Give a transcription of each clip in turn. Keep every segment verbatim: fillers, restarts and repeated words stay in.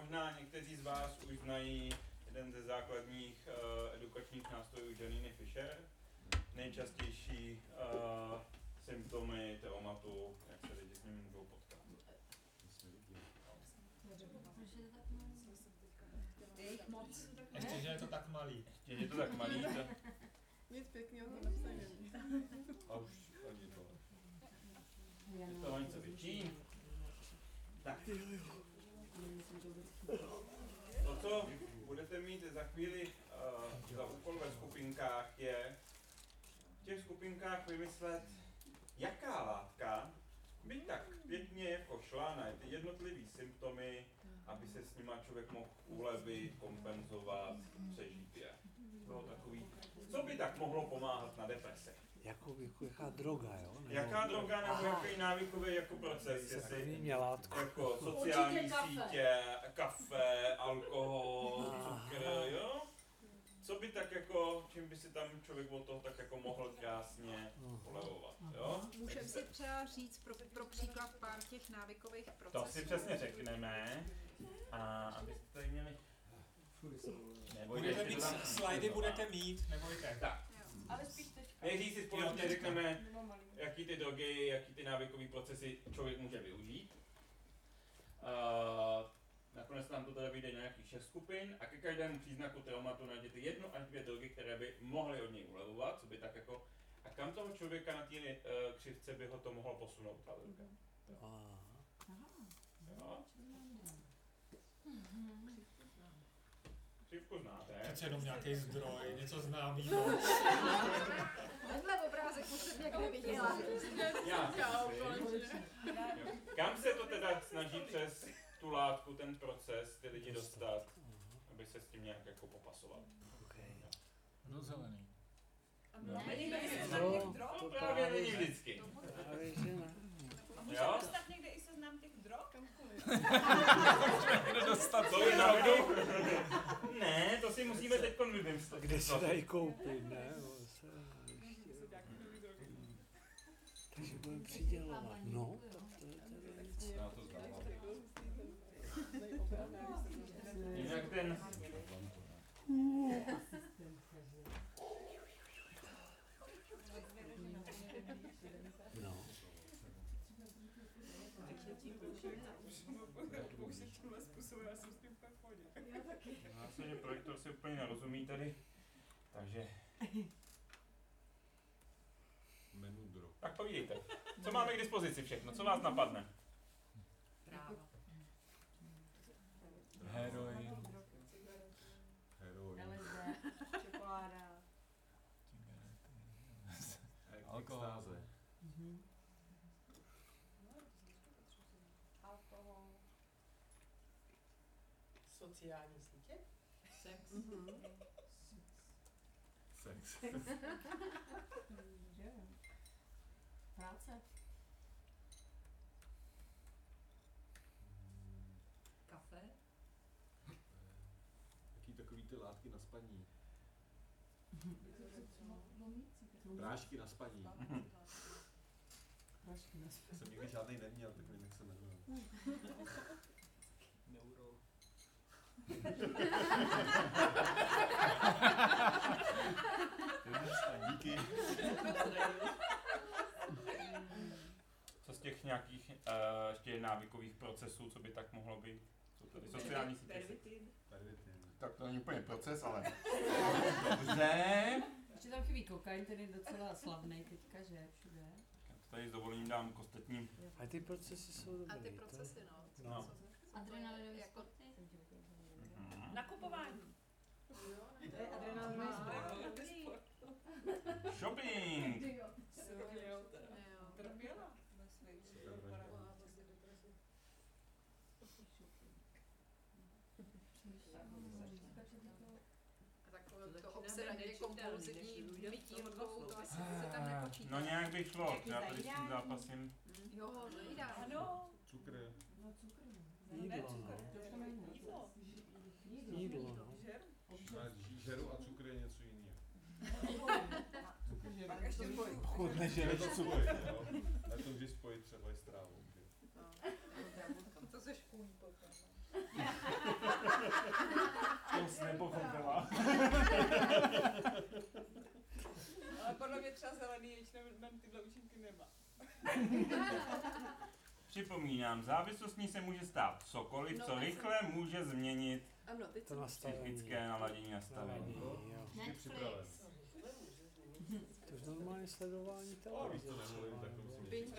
možná někteří z vás už znají jeden ze základních uh, edukačních nástrojů Janine Fisher. Nejčastější uh, symptomy traumatu, jak se lidi s ním můžou potkat. Jejich moc. Ještě, že je to tak malý. Ještě, že je to tak malý, to... Nic pěkného to napsaný není. A už chodí to. Je to něco větší. Tak. To, co budete mít za chvíli uh, za úkol ve skupinkách, je v těch skupinkách vymyslet, jaká látka by tak pěkně jako šla na ty jednotlivé symptomy, aby se s nima člověk mohl ulevit, kompenzovat, přežít je. Bylo takový, co by tak mohlo pomáhat na depresi? Jako, jako jaká droga, jo? Nebo... Jaká droga nebo jaký návykový jako proces, jestli jako sociální sítě, kafe, alkohol, cukr, jo? Co by tak jako, čím by si tam člověk od toho tak jako mohl krásně ulevovat, jo? Můžeme si třeba říct pro, pro příklad pár těch návykových procesů. To si přesně řekneme, a abyste tady měli... Budete mít slajdy, budete mít, nebojte. Tak. Ale spíš teďka. Nejdřív si společně řekneme, jaký ty drogy, jaký ty návykové procesy člověk může využít. Uh, nakonec nám to teda vyjde nějakých šest skupin a ke každému příznaku traumatu najděte jednu až dvě drogy, které by mohly od něj ulevovat, co by tak jako... A kam toho člověka na té uh, křivce by ho to mohlo posunout, ta droga? Jo? Jo? Křivku znáte? Teď jenom nějaký zdroj, něco známýho. Tenhle obrázek už jsem někde viděla. Já Kam se to teda snaží přes tu látku, ten proces, ty lidi dostat, aby se s tím nějak jako popasovat? No zelený. No. No, To právě není vždycky. A můžeme dostat někde i seznam těch drog? Co je navedu? Ne, to si musíme teď vymyslet. Kde se dají koupit, ne? Takže budeme přidělovat. No, tak to je teda nic. Já to znám. Jinak ten... No. Následně projektor si úplně nerozumí tady, takže... Menu drog. Tak povídejte, co máme k dispozici všechno, co vás napadne? Práva. Heroin. Heroin. L S D, čokoláda. Alkohol. Alkohol. Sociální sítě? Sex. Sex. Práce. Kafe. Jaký takový ty látky na spaní? Prášky na spaní. Prášky na spaní. Jsem nikdy žádnej neměl, tak nevím, jak se jmenuje. Neuro. Díky. Co z těch nějakých uh, ještě návykových procesů, co by tak mohlo být? Co tady sociální sítě? Pervitin. Pervitin. Tak to není úplně proces, ale... Dobře. Ještě tam chybí kokain, ten je docela slavný teďka, že všude. Já to tady s dovolením dám k ostatním. A ty procesy jsou dobré. A ty procesy, no. No. Adrenalinové Jako- sporty. Mhm. Nakupování. To je adrenalinový sport. Shopping! Jo. Trpěla. A takové to obsedání kompulzivní mytí hlavou, to asi se tam nepočítá. No nějak by šlo, Jaký já tady s tím zajídání? zápasím. Jo, zajídá. Ano. Cukr. No cukr. Jídlo, no. Jídlo. Jídlo, no. A žeru a cukr je něco jiného. Pak ještě spojit. Pokud Je nežereš to cukr. spojit, jo. A to vždy spojit třeba i s trávou. To se škůň potom. Připomínám, závislostní se může stát cokoliv, co rychle může změnit Ano, teď To nastavení. psychické naladění nastavení. Jo. Jsi připraven. To je normálně sledování Ale víš, televize. co nemluvím, tak to musím Binge.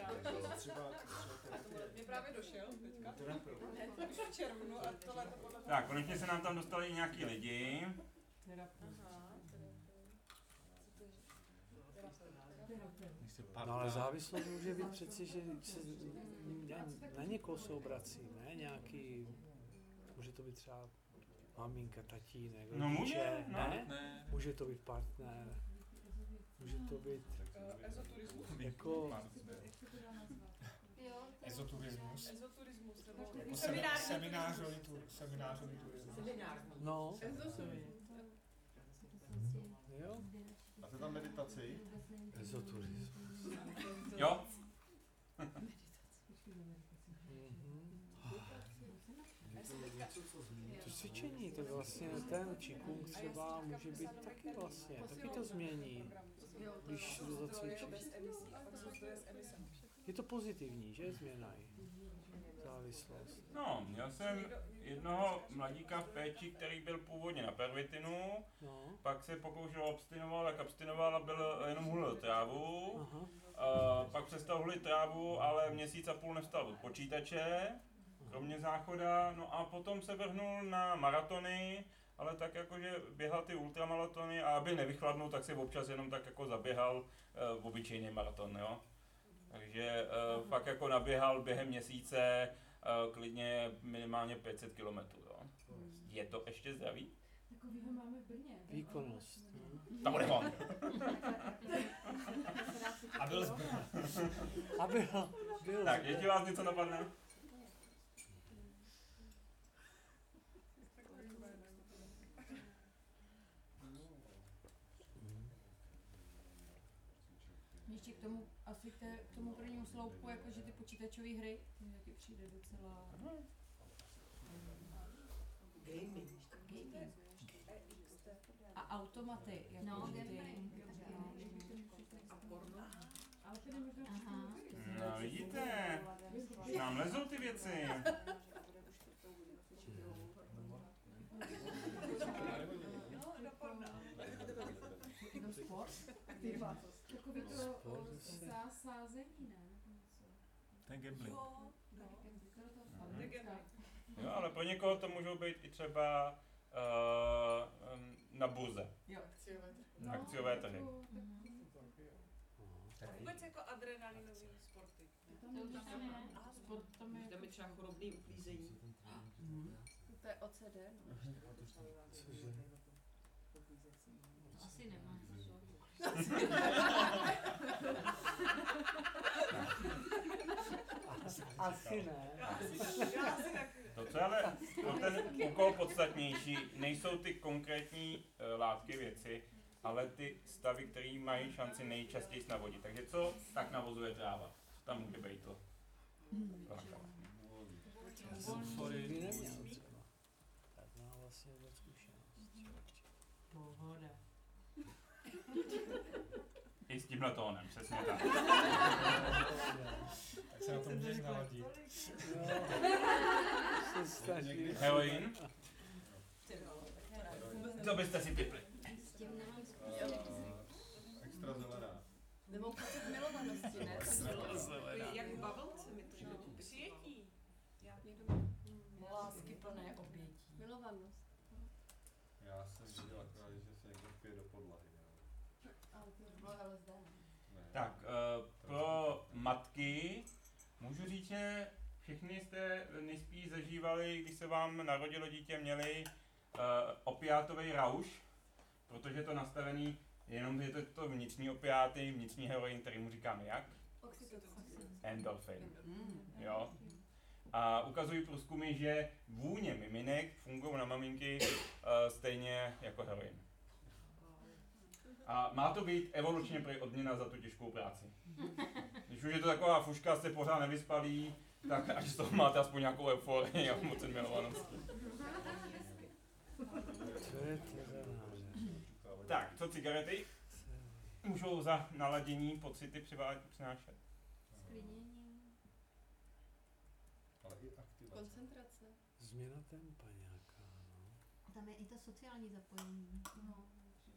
Mě právě došel teďka. Už v červnu a tohle to podle toho. Tak, konečně se nám tam dostali nějaký lidi. Když se No ale závislost může být přeci, že se na, na někoho se obrací, ne? Nějaký, může to být třeba maminka, tatínek, No může, rodiče, no. ne? Ne. Může to být partner, může to být Ezoturismus. jako, Ezoturismus. Ezoturismus. Nebo Jako jako semi- seminární seminářový tur, seminářový turismus. no, jo, A to tam meditaci? ezoturismus. Jo? Mhm. To cvičení, to vlastně ten Qigong třeba může být taky vlastně, taky to změní, Jo, to když jo. to zacvičíš. bez emisí a pak zůstaje s emisem. Je to pozitivní, že změna je? Závislost. No, měl jsem jednoho mladíka v péči, který byl původně na pervitinu, No, pak se pokoušel abstinovat, tak abstinoval a byl jenom hulil trávu. aha, Uh, pak přestal hulit trávu, ale měsíc a půl nevstal od počítače, kromě záchoda, no a potom se vrhnul na maratony, ale tak jakože běhal ty ultramaratony a aby nevychladnul, tak si občas jenom tak jako zaběhal uh, obyčejný maraton, jo. Takže uh, fakt jako naběhal během měsíce uh, klidně minimálně pět set kilometrů, jo. Je to ještě zdravý? Takovýho máme v Brně. výkonnost. No. Tam bude on. A byl z Brna. A byl, byl. Tak, ještě vás něco napadne? Ještě k tomu, asi k, té, k tomu prvnímu sloupku, jakože ty počítačové hry, to mi taky přijde docela... Gaming. Gaming. A automaty, jako No, že ty... gambling. No, A porno. ale to je možná Aha. No vidíte, už nám lezou ty věci. No, do porna. Jako sport? Takový to Sport o, se- sá, sázení, ne? Nebo něco. Ten gambling. No, bylo to To je americká. gambling. Jo, ale pro někoho to můžou být i třeba uh, na burze, Jo. No, akciové trhy. jako- Vůbec jako adrenalinový sporty. To tam už ne. Aha, Sport tam je... Dáme třeba chorobný uklízení. To je O C D, no. Cože? Asi nemá. Asi ne. já asi taky. To, co je ale pro ten úkol podstatnější, nejsou ty konkrétní uh, látky, věci, ale ty stavy, které mají šanci nejčastěji navodit. Takže co tak navozuje tráva? Co tam může být to? Láka. Já jsem to nikdy neměl třeba. Tak má vlastně vůbec zkušenost. Pohoda. I s tímhle tónem, přesně tak. Tak se na to můžeš naladit. Jo, se snaží. Heroin? Co byste si typli? S tím nemám Uh, extra zelená. Nebo pocit milovanosti, ne? Jak v bavlce mi to jde. Přijetí. Já Lásky plné obětí. Milovanost. Já jsem viděl akorát, že se někdo pije do podlahy. Jo. Ale to bylo L S D. Ne. Tak, uh, pro matky můžu říct, že všichni jste nejspíš zažívali, když se vám narodilo dítě, měli uh, opiátový rauš, protože je to nastavený, jenom je to, to vnitřní opiáty, vnitřní heroin, který mu říkáme jak? Oxytocin. Endorfin. Mm. Jo? A ukazují průzkumy, že vůně miminek fungují na maminky uh, stejně jako heroin. A má to být evolučně prý odměna za tu těžkou práci. Když už je to taková fuška, jste pořád nevyspalí, tak až z toho máte aspoň nějakou euforii a pocit milovanosti. Co je teda náře? Tak, co cigarety? Můžou za naladění pocity přivá- přinášet. Sklinění. Ale i aktivace. Koncentrace. Změna tempa nějaká, no. Tam je i to sociální zapojení. No.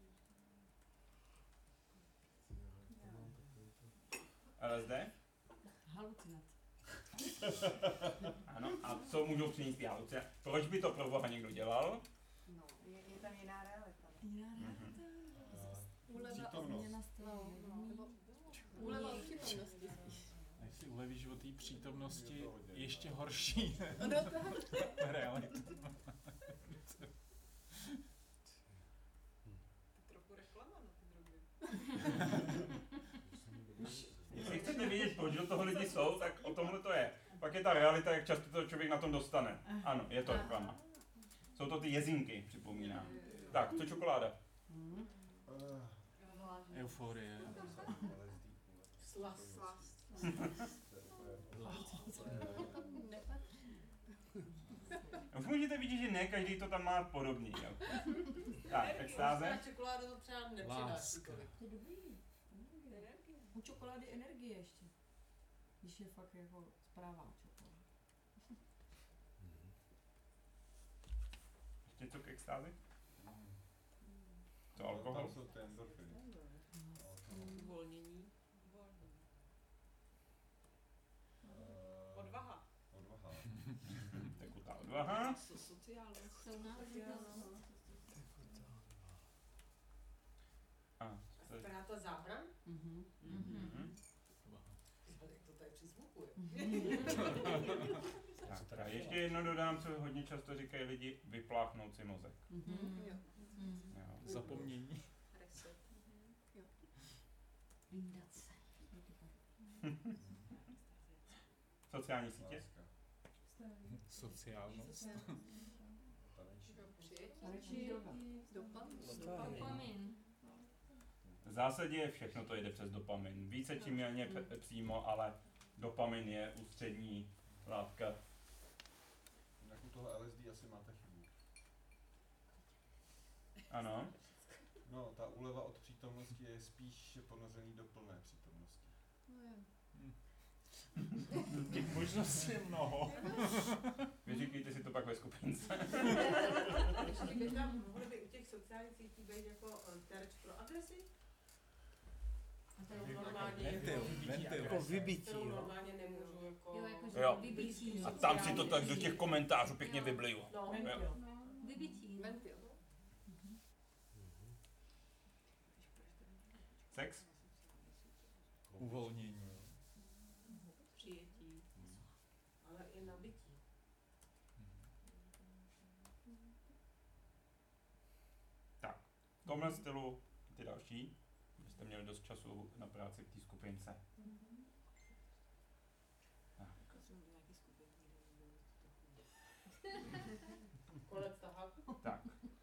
L S D? Halucinace. Ano. A co můžou přinést ty halucinace? Proč by to pro boha někdo dělal? No, je, je tam jiná realita. Jiná Mhm. realita. Úleva, Přítomnost. Změna stylu no, no, nebo vědomí. úleva od přítomnosti spíš. Až si ulevíš od té přítomnosti ještě horší No tak. realitu. Trochu reklama na ty drogy. Jestli chcete vědět, proč do toho lidi jsou, tak o tomhle to je. Pak je ta realita, jak často to člověk na tom dostane. Ano, je to reklama. Jsou to ty jezinky, připomínám. Tak, co čokoláda? Eh, Euforie. Slast. Slast. Už můžete vidět, že ne každý to tam má podobný. Jo. Tak, extáze. Čokoláda to třeba nepřináší Láska. tolik. To je dobrý. Energie. U čokolády energie ještě. Když je fakt jako správná čokoláda. Ještě co k extázi? Co alkohol? Tam jsou ty endorfiny. Uvolnění. Eh, Odvaha. Odvaha. Tekutá odvaha. So, sociálnost. Silná Sociálnost. A, co je? Ztráta zábran? Mhm. Mhm. Jak to tady přizvukuje. Tak, teda ještě jedno dodám, co hodně často říkají lidi, vypláchnout si mozek. Mhm. Jo. Mhm. Jo. Zapomnění. Reset. Vyndat se. Sociální sítě? Láska. Sociálnost. Taneční. Přijetí. droga. Dopamin. Dopamin. V zásadě všechno to jde přes dopamin. Více či méně p- přímo, ale dopamin je ústřední látka. Jinak u toho L S D asi máte chybu. Ano. No, ta úleva od přítomnosti je spíš ponořený do plné přítomnosti. No jo. Těch možností je mnoho. Vyříkejte si to pak ve skupince. Ještě by tam mohly být u těch sociálních sítí být jako eh, terč pro agresi? A to je Kterou normální. normálně, Ventil, jako, ventil. Jako vybití, kterou jo. normálně nemůžu jako... Jo, jakože Jo. vybití. A tam si to tak do těch komentářů pěkně vybliju. No, Ventil. Vybití. ventil. Sex? Uvolnění. Přijetí. Ale i nabití. V tomhle stylu ty další, byste měli dost času na práci v té skupince. Tak. Konec taháku. Tak.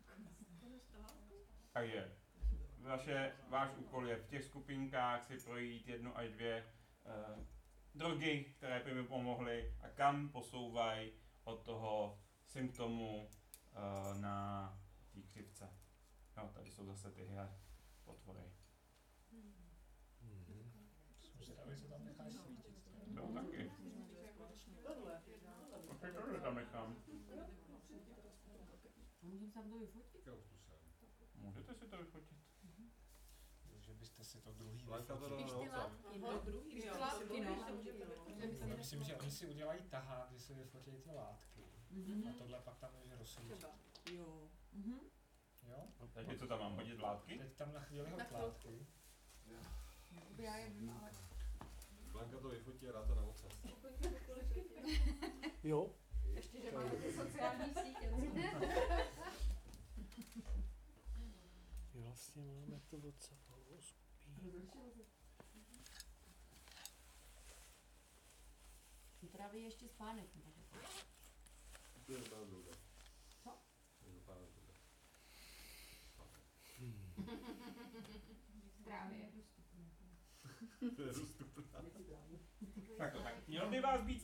Takže vaše, váš úkol je v těch skupinkách si projít jednu až dvě uh, drogy, které by mi pomohly a kam posouvají od toho symptomu uh, na té křivce. No, tady jsou zase tyhle potvory. Mhm. Jsem zvědavý, co tam necháš svítit. Jo, taky. Tohle. Ok, tohle tam nechám. A můžeme tam to vyfotit? Jakého způsobem? Můžete si to vyfotit. Že byste si to druhý Lenka to vyfotili. dala na Spíš ty WhatsApp. látky. To druhý, Spíš jo. ty látky, no. Já myslím, že oni si udělají tahák, kdy si vyfotí ty látky. Mhm. A tohle pak tam může rozsvítit. Třeba. Jo. Mhm. Jo? Takže co tam mám hodit látky? Teď tam na chvíli Na hod látky. Já je vím, ale... Lenka to vyfotí a dá to na WhatsApp. Jo, Ještě, že máme ty sociální sítě. my vlastně máme to WhatsAppovou skupinu. Ty tráví ještě spánek. nebo tak? To je dobrá droga. Co? To je dobrá droga. Právě je dostupné. To je dostupná. Tak to tak. Mělo by vás být